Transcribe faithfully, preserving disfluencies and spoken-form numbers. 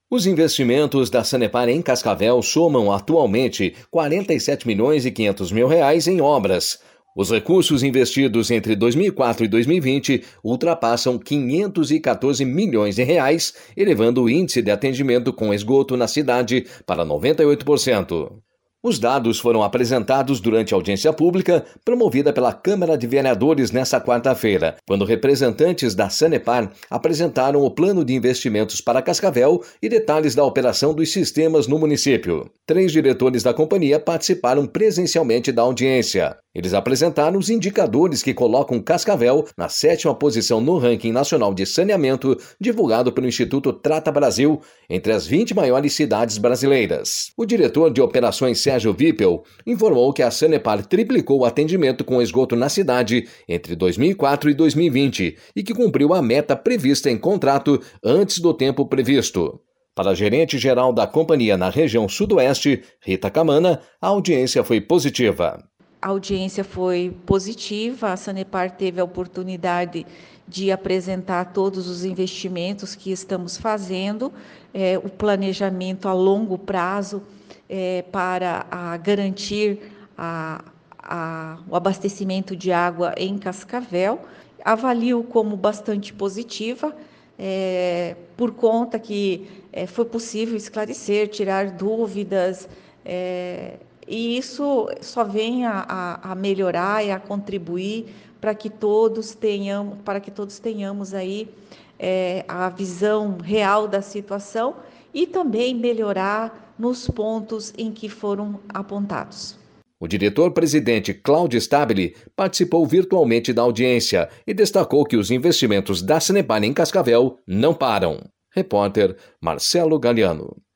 Os investimentos da Sanepar em Cascavel somam atualmente quarenta e sete milhões e quinhentos mil reais em obras. Os recursos investidos entre dois mil e quatro e dois mil e vinte ultrapassam quinhentos e quatorze milhões de reais, elevando o índice de atendimento com esgoto na cidade para noventa e oito por cento. Os dados foram apresentados durante a audiência pública promovida pela Câmara de Vereadores nesta quarta-feira, quando representantes da Sanepar apresentaram o plano de investimentos para Cascavel e detalhes da operação dos sistemas no município. Três diretores da companhia participaram presencialmente da audiência. Eles apresentaram os indicadores que colocam Cascavel na sétima posição no ranking nacional de saneamento divulgado pelo Instituto Trata Brasil entre as vinte maiores cidades brasileiras. O diretor de operações Sérgio Vippel informou que a Sanepar triplicou o atendimento com esgoto na cidade entre dois mil e quatro e dois mil e vinte e que cumpriu a meta prevista em contrato antes do tempo previsto. Para a gerente-geral da companhia na região sudoeste, Rita Camana, a audiência foi positiva. A audiência foi positiva, a Sanepar teve a oportunidade de apresentar todos os investimentos que estamos fazendo, é, o planejamento a longo prazo é, para a garantir a, a, o abastecimento de água em Cascavel. Avalio como bastante positiva, é, por conta que é, foi possível esclarecer, tirar dúvidas, é, e isso só vem a, a, a melhorar e a contribuir para que todos tenhamos, para que todos tenhamos aí é, a visão real da situação e também melhorar nos pontos em que foram apontados. O diretor-presidente Cláudio Stabile participou virtualmente da audiência e destacou que os investimentos da Sanepar em Cascavel não param. Repórter Marcelo Galiano.